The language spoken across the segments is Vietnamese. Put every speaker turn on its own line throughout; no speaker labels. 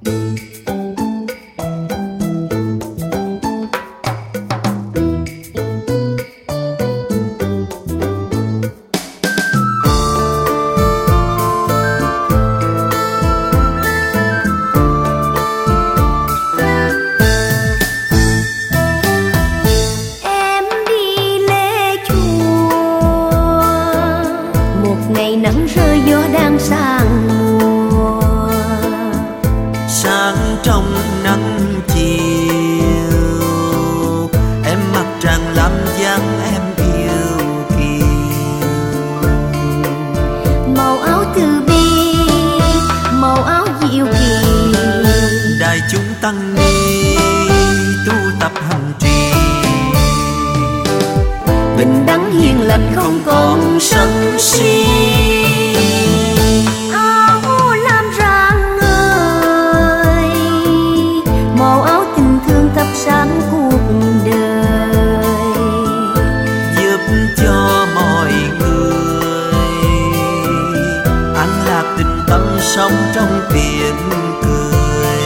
ngày nắng rơi gió đang sang mùa,
sáng trong nắng chiều em mặc tràng lam dáng em yêu kiều.
màu áo từ bi, màu áo diệu kỳ,
đại chúng tăng ni tu tập hành trì,
bình đẳng hiền lành không còn sân si. Áo lam rạng ngời, màu áo tình thương thắp sáng cuộc đời,
giúp cho mọi người an lạc tình tâm sống trong tiếng cười.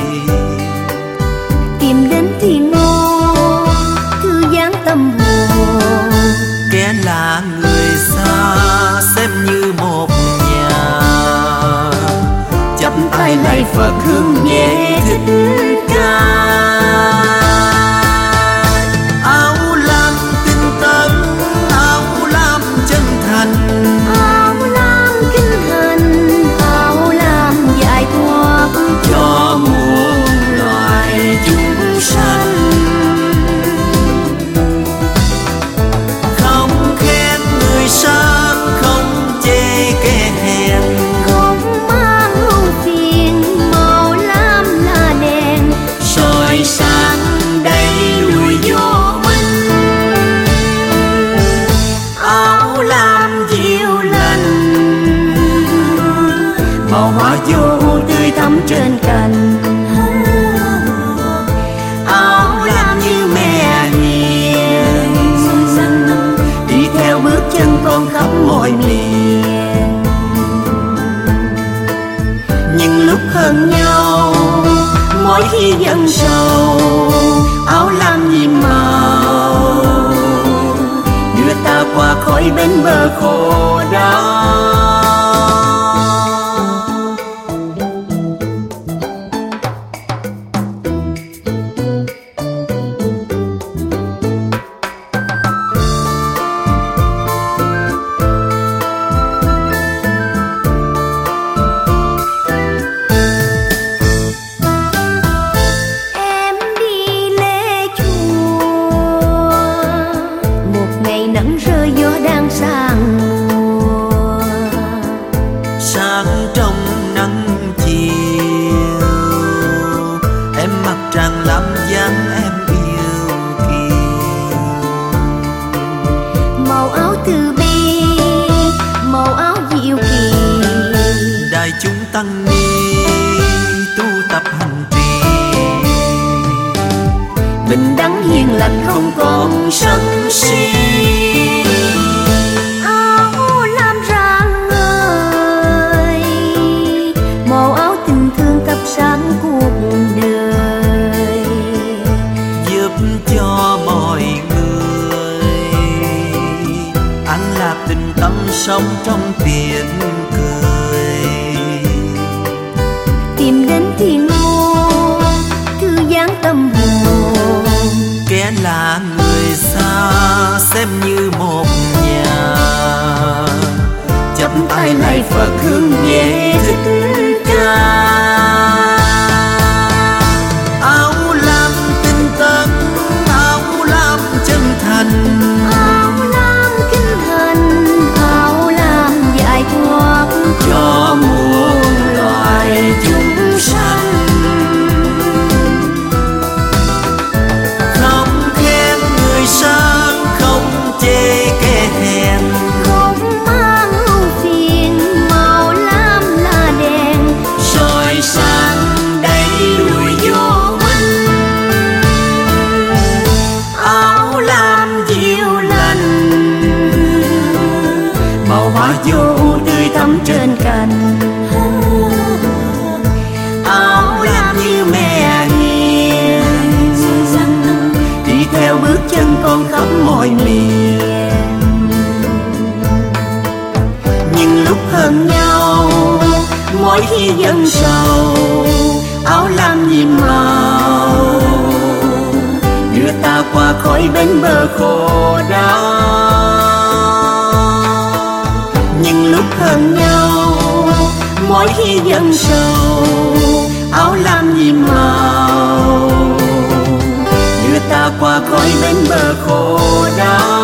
tìm đến thiên ngôn thư giãn tâm hồn,
kẻ là người xa xem như một nhà, chắp tay lạy Phật hướng về Thích Ca. Áo lam tinh tấn, áo lam chân thành,
áo lam kinh hành, áo lam giải thoát
cho muôn loài chúng sanh. Không khen người sang, không chê kẻ hèn,
không mang ưu phiền, màu lam là đèn
soi sáng đẩy lùi vô minh. Áo lam dịu lành,
màu hoa vô tươi thắm trên cành,
áo lam như mẹ hiền,
đi theo bước chân con khắp mọi miền.
những lúc
Hận nhau mỗi khi giận sâu, áo lam nhiệm màu đưa ta qua khỏi bên bờ khổ đau. Em đi lễ chùa, một ngày nắng rơi gió đang sang mùa,
sáng trong nắng chiều em mặc tràng lam dáng em yêu kiều.
màu áo từ bi, màu áo diệu kỳ,
đại chúng tăng ni tu tập hành trì,
bình đẳng hiền lành không còn sân si. Áo lam rạng ngời, màu áo tình thương thắp sáng cuộc đời,
giúp cho mọi người an lạc tình tâm sống trong tiếng cười.
tìm đến thiên ngôn thư giãn tâm hồn,
Kẻ là người xa xem như một nhà, chắp tay lạy Phật hướng về Thích Ca. Áo lam tinh tấn, áo lam chân thành,
áo lam kinh hành, áo lam giải thoát
cho muôn loài chúng sanh. Không khen người sang, không chê kẻ hèn,
không mang ưu phiền, màu lam là đèn lúc hờn nhau mỗi khi giận sầu áo lam nhiệm màu đưa ta qua khỏi bến bờ khổ đau. Nhưng lúc hờn nhau mỗi khi giận sầu áo lam nhiệm màu đưa ta qua khỏi bến bờ khổ đau.